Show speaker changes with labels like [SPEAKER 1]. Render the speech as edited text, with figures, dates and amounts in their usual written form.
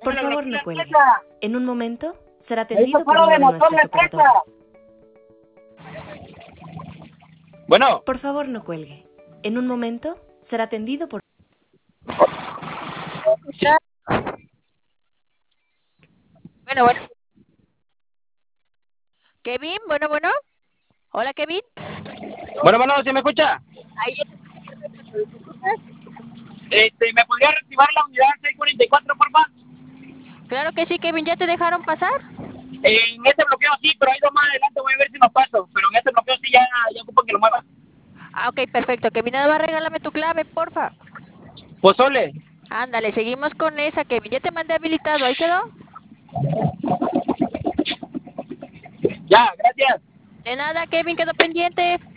[SPEAKER 1] Por
[SPEAKER 2] Hola,
[SPEAKER 1] favor,
[SPEAKER 2] aquí la
[SPEAKER 1] no cuelgue.
[SPEAKER 2] empresa.
[SPEAKER 1] En un momento será
[SPEAKER 2] Esto
[SPEAKER 1] atendido
[SPEAKER 2] es
[SPEAKER 1] por
[SPEAKER 2] solo
[SPEAKER 1] uno
[SPEAKER 2] de
[SPEAKER 1] de
[SPEAKER 2] motor la
[SPEAKER 1] nuestros
[SPEAKER 2] empresa.
[SPEAKER 1] operadores.
[SPEAKER 2] Bueno,
[SPEAKER 1] Por favor, no cuelgue. En un momento será atendido por...
[SPEAKER 3] Bueno. Kevin, bueno. Hola, Kevin.
[SPEAKER 2] bueno, ¿se me escucha?
[SPEAKER 3] Ahí
[SPEAKER 2] ¿Me podría reactivar la unidad 644, por favor?
[SPEAKER 3] Claro que sí, Kevin, ¿ya te dejaron pasar?
[SPEAKER 2] En este bloqueo sí, pero ahí dos más adelante voy a ver si nos paso. Pero en este bloqueo sí ya ocupo que lo mueva.
[SPEAKER 3] Ah, ok, perfecto. Kevin, nada más regálame tu clave, porfa.
[SPEAKER 2] Pozole.
[SPEAKER 3] Ándale, seguimos con esa, Kevin. Ya te mandé habilitado, ¿ahí quedó?
[SPEAKER 2] Ya, gracias.
[SPEAKER 3] De nada, Kevin, quedó pendiente.